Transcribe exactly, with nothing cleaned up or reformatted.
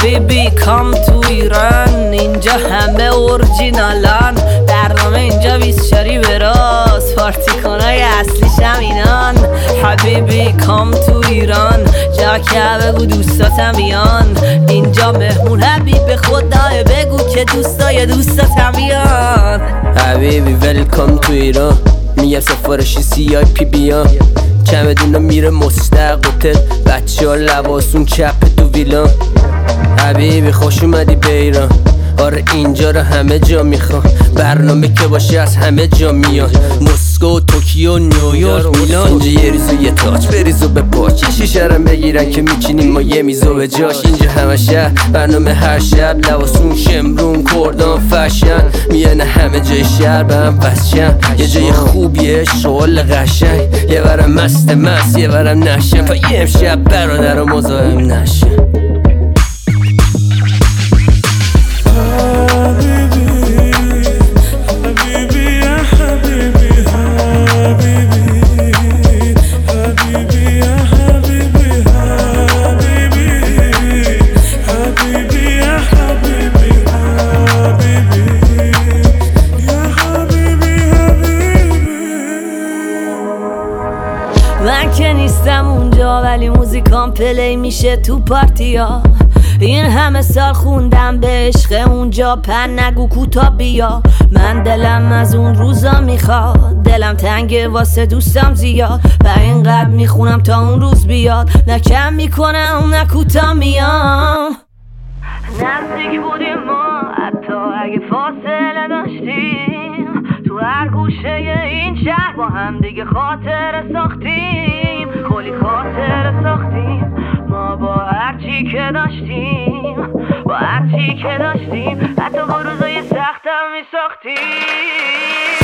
حبیبی کام تو ایران، اینجا همه اورجینالان. برنامه اینجا بیسچاری به راست، پارتیکانای اصلیش هم اینان. حبیبی کام تو ایران، جا که بگو دوستاتم بیان. اینجا مهمون حبیب خدای، بگو که دوستای دوستاتم بیان. حبیبی ویلکام تو ایران، میگم سفارشی سی آی پی بیان. چمدونا میره مستق هتل، بچه ها لباسون چپ تو ویلان. حبیبی خوش اومدی به ایران، آره اینجا رو همه جا میخوان. برنامه که باشه از همه جا میان، مسکو، توکیو، نیویورک، میلان. اینجا یه ریزو یه تاج بریزو به پاچ، یه شیشه رم بگیرن که میچینیم ما یه میزو به جاش. اینجا همه شهر برنامه هر شب، لباسون شمرون کردان فشن. میانه همه جای شهر به هم بسشن، یه جای خوبیه شغل قشنگ. یه ورم مست مست یه ورم نشن، تا یه امشب برادر و مزاحم نشن. من که نیستم اونجا ولی موزیکام پلی میشه تو پارتیا. این همه سال خوندم به عشق اونجا، پن نگو کوتا بیا. من دلم از اون روزا میخواد، دلم تنگه واسه دوستم زیاد. و اینقدر میخونم تا اون روز بیاد، نه کم میکنم نه کوتا میام. نزدیک بودیم ما حتی اگه فاصله داشتیم، تو هر گوشه این شهر با هم دیگه خاطر ساختیم. کلی خاطر ساختیم ما با هر چی که داشتیم، با هر چی که داشتیم. حتی با روزای سختم می ساختیم.